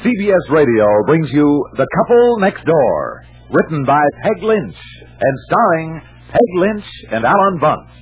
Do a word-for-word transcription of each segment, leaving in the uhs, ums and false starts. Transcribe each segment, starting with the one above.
C B S Radio brings you The Couple Next Door, written by Peg Lynch and starring Peg Lynch and Alan Bunce.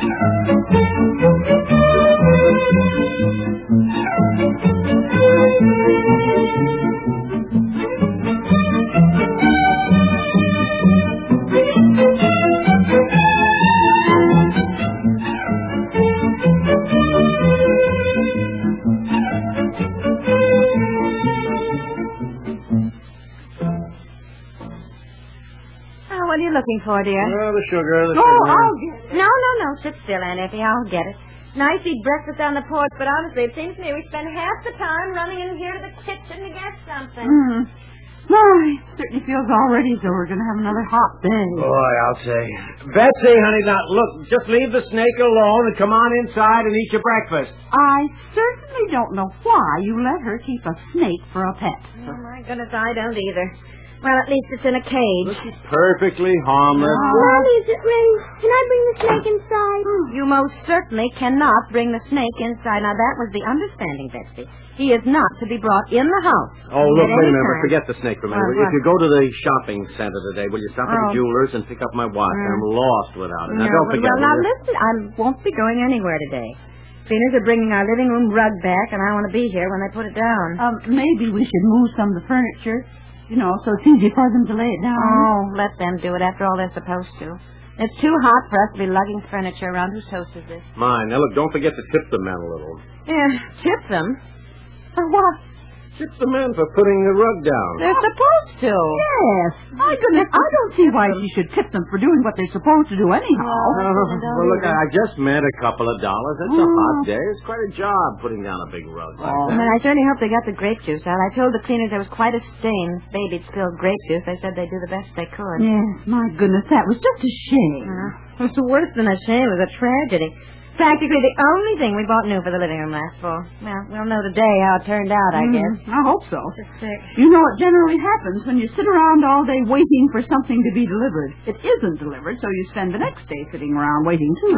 What are you looking for, dear? Oh, the sugar, the oh, sugar. I'll get it. No, no, no. Sit still, Aunt Effie. I'll get it. Nice eat breakfast on the porch, but honestly, it seems to me we spend half the time running in here to the kitchen to get something. Mm. Well, it certainly feels already as though we're going to have another hot day. Boy, I'll say. Betsy, honey, now, look, just leave the snake alone and come on inside and eat your breakfast. I certainly don't know why you let her keep a snake for a pet. Oh, my goodness, I don't either. Well, at least it's in a cage. This is perfectly harmless. Mommy, is it ready? Can I bring the snake inside? You most certainly cannot bring the snake inside. Now, that was the understanding, Betsy. He is not to be brought in the house. Oh, look, at wait a any minute. time. Forget the snake for a minute. What, If what? you go to the shopping center today, will you stop at Oh. the jeweler's and pick up my watch? Mm. I'm lost without it. Now, No, don't forget. well, now will you? listen, I won't be going anywhere today. Cleaners are bringing our living room rug back, and I want to be here when they put it down. Um, maybe we should move some of the furniture, you know, so it's easy for them to lay it down. Oh, let them do it after all they're supposed to. It's too hot for us to be lugging furniture around. Whose toast is this? Mine. Now, look, don't forget to tip the men a little. Yeah, tip them. For what? Tip the men for putting the rug down. They're supposed to. Yes. My goodness, I don't see why she should tip them for doing what they're supposed to do anyhow. Oh, well, look, I just meant a couple of dollars. It's a hot day. It's quite a job putting down a big rug like Oh, that. and I certainly hope they got the grape juice out. I told the cleaners there was quite a stain. If Baby'd spilled grape juice. They said they'd do the best they could. Yes, my goodness, that was just a shame. Uh, it was worse than a shame. It was a tragedy. Practically the only thing we bought new for the living room last fall. Well, we'll know today how it turned out, I Mm, guess. I hope so. Just sick. You know, it generally happens when you sit around all day waiting for something to be delivered. It isn't delivered, so you spend the next day sitting around waiting, too.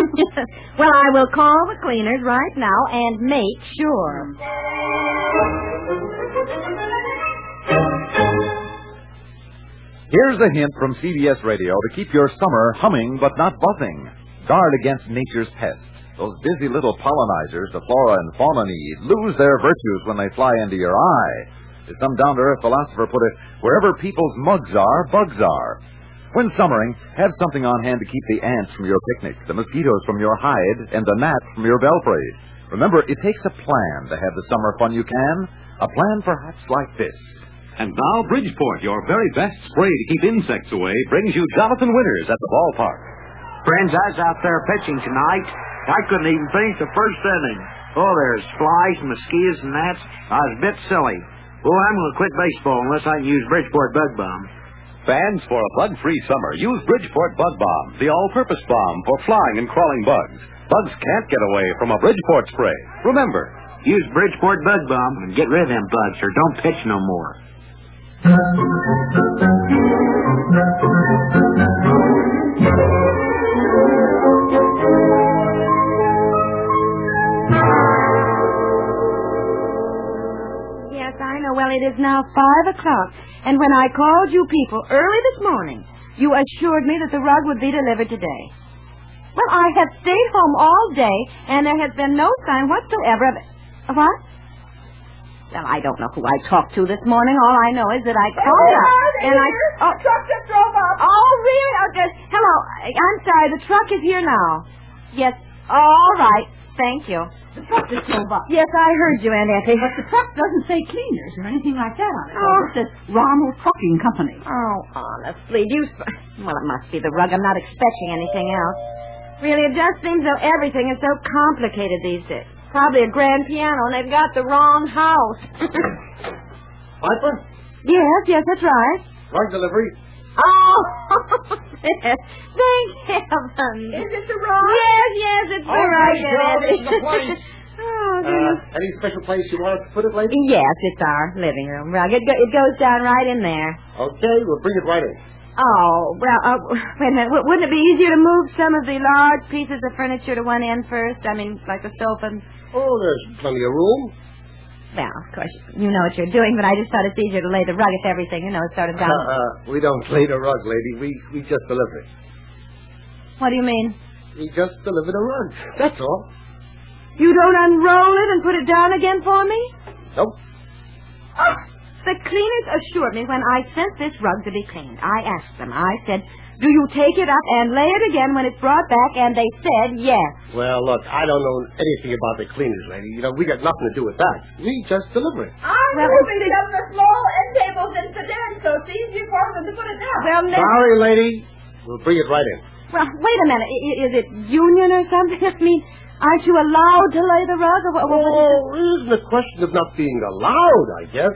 Well, I will call the cleaners right now and make sure. Here's a hint from C B S Radio to keep your summer humming but not buzzing. Guard against nature's pests. Those busy little pollinizers the flora and fauna need lose their virtues when they fly into your eye. As some down-to-earth philosopher put it, wherever people's mugs are, bugs are. When summering, have something on hand to keep the ants from your picnic, the mosquitoes from your hide, and the gnats from your belfry. Remember, it takes a plan to have the summer fun you can. A plan perhaps like this. And now Bridgeport, your very best spray to keep insects away, brings you Jonathan Winters at the ballpark. Friends, I was out there pitching tonight. I couldn't even finish the first inning. Oh, there's flies and mosquitoes and gnats. I was a bit silly. Oh, I'm going to quit baseball unless I can use Bridgeport Bug Bomb. Fans, for a bug-free summer, use Bridgeport Bug Bomb, the all-purpose bomb for flying and crawling bugs. Bugs can't get away from a Bridgeport spray. Remember, Use Bridgeport Bug Bomb and get rid of them bugs or don't pitch no more. Yes, I know. Well, it is now five o'clock, and when I called you people early this morning, you assured me that the rug would be delivered today. Well, I have stayed home all day, and there has been no sign whatsoever of... Of what? Well, I don't know who I talked to this morning. All I know is that I called up, and I... Oh, The truck just drove up. oh, really? Oh, just, hello. I'm sorry. The truck is here now. Yes. All right. Thank you. The truck just drove up. Yes, I heard you, Aunt Effie. But the truck doesn't say cleaners or anything like that on it. Oh. It says Ronald Trucking Company. Oh, honestly, do you... Sp- well, it must be the rug. I'm not expecting anything else. Really, it just seems though everything is so complicated these days. Probably a grand piano, and they've got the wrong house. Piper? Yes, yes, that's right. Rug delivery. Oh, yes. Thank heaven. Is it the rug? Yes, yes, it's the All rug. right, girl, this is the place. Oh, Uh, dear. any special place you want us to put it, lady? Yes, it's our living room rug. It, go- it goes down right in there. Okay, we'll bring it right in. Oh, well, uh, wait a minute. W- wouldn't it be easier to move some of the large pieces of furniture to one end first? I mean, like the sofa and... Oh, there's plenty of room. Well, of course, you know what you're doing, but I just thought it's easier to lay the rug if everything, you know, is sort of down. Uh, uh, we don't lay the rug, lady. We we just deliver it. What do you mean? We just deliver the rug. That's all. You don't unroll it and put it down again for me? Nope. Oh, the cleaners assured me when I sent this rug to be cleaned. I asked them. I said, do you take it up and lay it again when it's brought back? And they said yes. Well, look, I don't know anything about the cleaners, lady. You know, we got nothing to do with that. We just deliver it. I'm Well, moving down the small end tables and sedans, so it's easier for them to put it down. Well, Miss... Sorry, lady. We'll bring it right in. Well, wait a minute. I- Is it union or something? I mean, aren't you allowed to lay the rug? Or what, what, what is Oh, it isn't a question of not being allowed, I guess.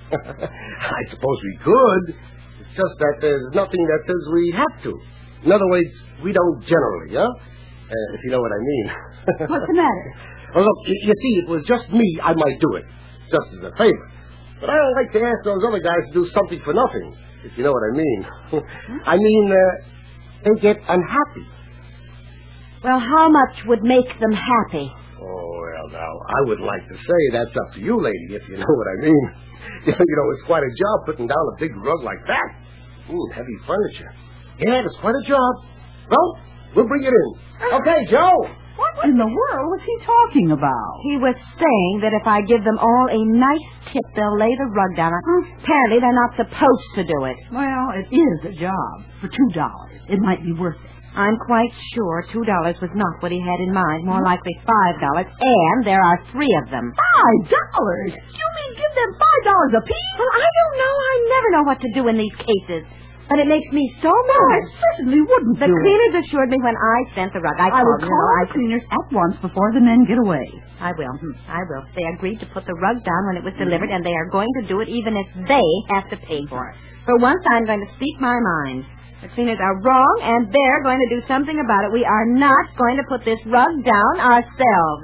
I suppose we could. It's just that there's nothing that says we have to. In other words, we don't generally, huh? Uh, if you know what I mean. What's the matter? Well, look, you, you see, if it was just me, I might do it, just as a favor. But I don't like to ask those other guys to do something for nothing, if you know what I mean. I mean, uh, they get unhappy. Well, how much would make them happy? Oh, well, now, I would like to say that's up to you, lady, if you know what I mean. You know, it's quite a job putting down a big rug like that. Ooh, heavy furniture. Yeah, it's quite a job. Well, we'll bring it in. Okay, Joe. What in the world was he talking about? He was saying that if I give them all a nice tip, they'll lay the rug down. Apparently, they're not supposed to do it. Well, it is a job. For two dollars. It might be worth it. I'm quite sure two dollars was not what he had in mind. More likely five dollars, and there are three of them. Five dollars? You mean give them five dollars apiece? Well, I don't know. I never know what to do in these cases. But it makes me so I mad. certainly wouldn't The do cleaners assured me when I sent the rug. I, it. I called would you call know, I the cleaners at once before the men get away. I will. I will. They agreed to put the rug down when it was delivered, and they are going to do it even if they have to pay for it. For once, I'm going to speak my mind. The cleaners are wrong, and they're going to do something about it. We are not going to put this rug down ourselves.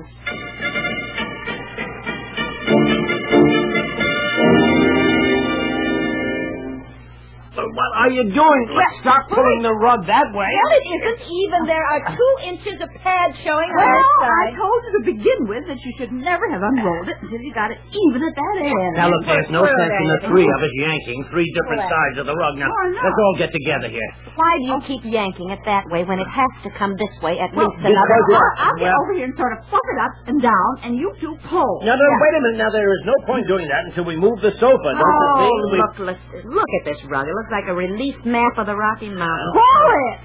What are you doing? Let's start pulling the rug that way. Well, it isn't even. There are two inches of pad showing on Well, our I side. told you to begin with that you should never have unrolled it until you got it even at that end. Now, look, there's no Where sense in the are three they? of us yanking three different Where? sides of the rug. Now, Why not? let's all get together here. Why do you keep yanking it that way when it has to come this way at Well, least another because foot? it- I'll get Well- over here and sort of fluff it up and down, and you two pull. Now, now, wait a minute. Now, there is no point doing that until we move the sofa. Don't you Oh, think? We- look, look, look at this rug. It looks like a relief map of the Rocky Mountains. Pull it!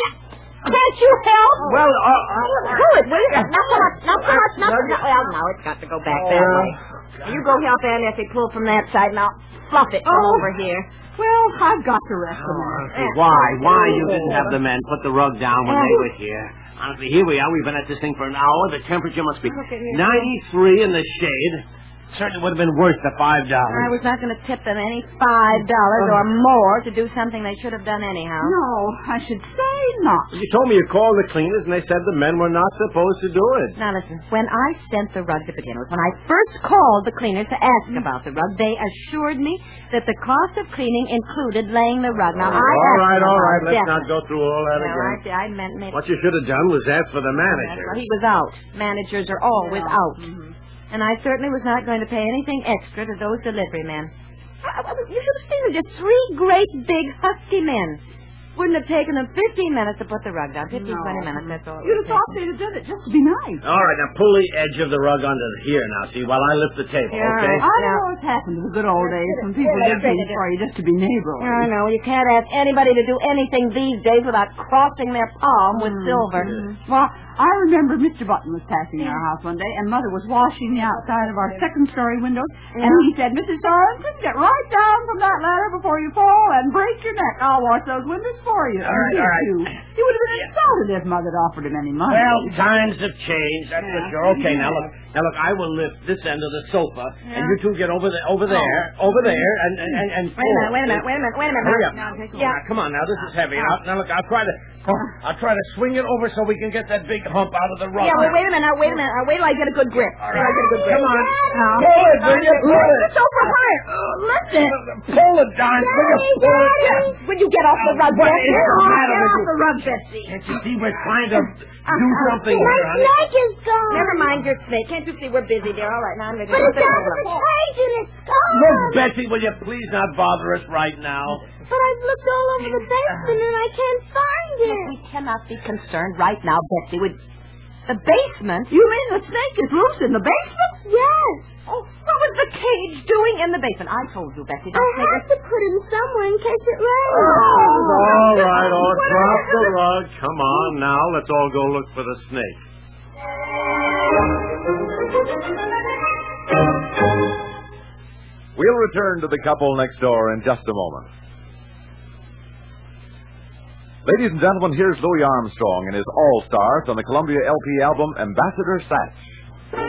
Can't you help? Well, uh, uh, Pull it, will you? Not so much, not so much, not so much. Well, no, it's got to go back that way. You go help Aunt Effie pull from that side, and I'll fluff it from Oh. over here. Well, I've got the rest of it. Honestly, why? Why you didn't have the men put the rug down when they were here? Honestly, here we are. We've been at this thing for an hour. The temperature must be Look at here. ninety-three in the shade. Certainly would have been worth the five I dollars. was not going to tip them any five dollars or more to do something they should have done anyhow. No, I should say not. You told me you called the cleaners and they said the men were not supposed to do it. Now listen, when I sent the rug to begin with, when I first called the cleaners to ask about the rug, they assured me that the cost of cleaning included laying the rug. Now I all asked right, them all about right. it, Let's not definitely. go through all that No, again. I, I meant maybe. What you should have done was ask for the manager. Well, he was out. Managers are always Yeah. out. Mhm. And I certainly was not going to pay anything extra to those delivery men. I- I- You should have seen them, just three great, big, husky men. Wouldn't have taken them fifteen minutes to put the rug down. Fifteen, No. twenty minutes, that's all. it You'd would have thought take. they'd have done it just to be nice. All right, now pull the edge of the rug under here now, see, while I lift the table, Yeah, okay? all I Yeah. know what's happened in the good old days when people Yeah, did they things did. for you just to be neighborly. I know. You can't ask anybody to do anything these days without crossing their palm with silver. Well, I remember Mister Button was passing our house one day, and Mother was washing the outside of our second-story windows, and he said, Missus Sorensen, get right down from that ladder before you fall and break your neck. I'll wash those windows for you. All right, And he all right. too. He would have been insulted if Mother had offered him any money. Well, times have changed, that's for Yeah. sure. Okay, now look, now look, I will lift this end of the sofa, and you two get over the, over there, over there, and and and, and Wait a minute, wait a minute, wait a minute, wait a minute. Hurry up. Now, take- Yeah, come on now. This is heavy. Now, now look, I'll try to, I'll try to swing it over so we can get that big hump out of the rug. Yeah, wait, wait a minute, now, wait a minute. Now, wait till I get a good grip. All Wait till I get a good grip. Come on. Now. Pull it, will you? Pull Lift it. the sofa higher. Lift it. Pull it, darn. Will you pull it? Will you get off the rug? Well, What is the matter Get with off you? the rug, Betsy. Can't you see we're trying to Uh, do uh, something my here, honey? snake is gone. Never mind your snake. Can't you see we're busy, dear? All right, now I'm going to But go it's to out of the cage and it's gone. Look, Betsy, will you please not bother us right now? But I've looked all over the basement and I can't find it. We cannot be concerned right now, Betsy, with the basement. You mean the snake is loose in the basement? Yes. Oh, what was the cage doing in the basement? I told you, Betsy. I Don't make have to put him somewhere in case it rains. All right, all right, drop the rug. Come on now, let's all go look for the snake. We'll return to the couple next door in just a moment. Ladies and gentlemen, here's Louis Armstrong and his All-Star from the Columbia L P album Ambassador Satch.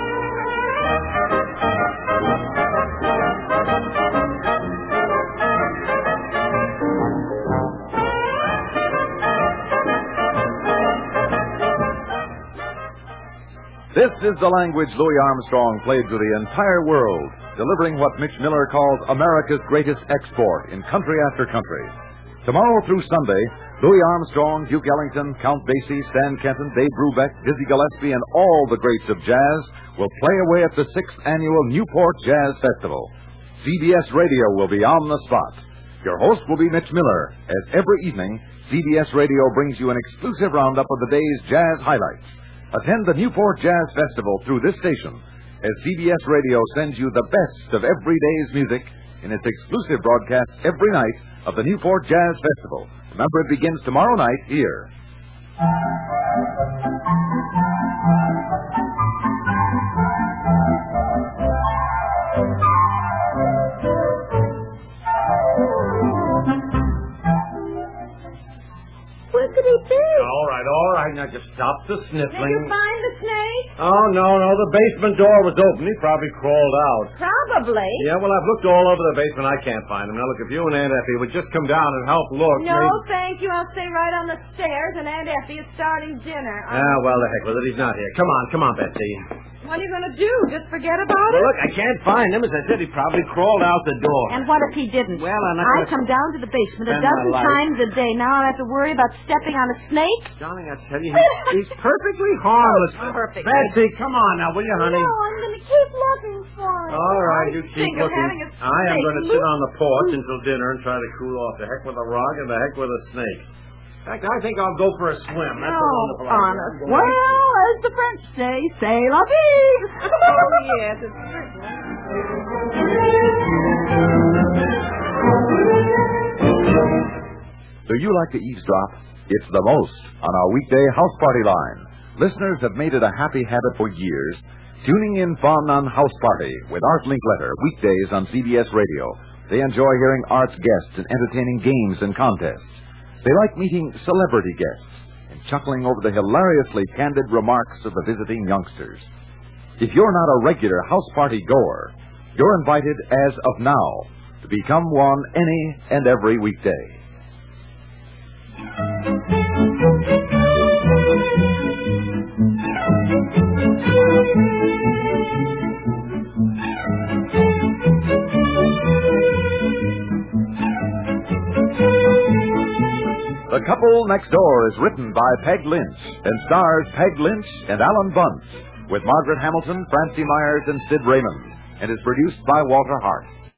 This is the language Louis Armstrong played to the entire world, delivering what Mitch Miller calls America's greatest export in country after country. Tomorrow through Sunday, Louis Armstrong, Duke Ellington, Count Basie, Stan Kenton, Dave Brubeck, Dizzy Gillespie, and all the greats of jazz will play away at the sixth Annual Newport Jazz Festival. C B S Radio will be on the spot. Your host will be Mitch Miller, as every evening, C B S Radio brings you an exclusive roundup of the day's jazz highlights. Attend the Newport Jazz Festival through this station, as C B S Radio sends you the best of every day's music in its exclusive broadcast every night of the Newport Jazz Festival. Remember, it begins tomorrow night here. Where could he be? All right, all right, now just stop the Did sniffling. you find the snake? Oh, no, no, the basement door was open. He probably crawled out. Probably. Yeah, well, I've looked all over the basement. I can't find him. Now, look, if you and Aunt Effie would just come down and help look. No, maybe... thank you. I'll stay right on the stairs, and Aunt Effie is starting dinner. Ah, well, the heck with it. He's not here. Come on, come on, Betsy. What are you going to do? Just forget about Well, it? look, I can't find him. As I said, he probably crawled out the door. And what if he didn't? Well, I'm not I gonna come down to the basement a spend my dozen life. times a day. Now I'll have to worry about stepping on a snake? Darling, I tell you, he's, he's perfectly harmless. Oh, perfect. Betsy, come on now, will you, honey? No, I'm going to keep looking for him. All right, you keep think of looking. having a I am snake going to sit loose. on the porch until dinner and try to cool off. The heck with a rug and the heck with a snake. In fact, I think I'll go for a swim. That's a Oh, wonderful idea. honest. I'm going- Well, as the French say, c'est la vie. Oh, yes. It's Do you like to eavesdrop? It's the most on our weekday house party line. Listeners have made it a happy habit for years, tuning in fun on House Party with Art Linkletter weekdays on C B S Radio. They enjoy hearing Art's guests and entertaining games and contests. They like meeting celebrity guests and chuckling over the hilariously candid remarks of the visiting youngsters. If you're not a regular house party goer, you're invited as of now to become one any and every weekday. The Couple Next Door is written by Peg Lynch and stars Peg Lynch and Alan Bunce, with Margaret Hamilton, Francie Myers, and Sid Raymond, and is produced by Walter Hart.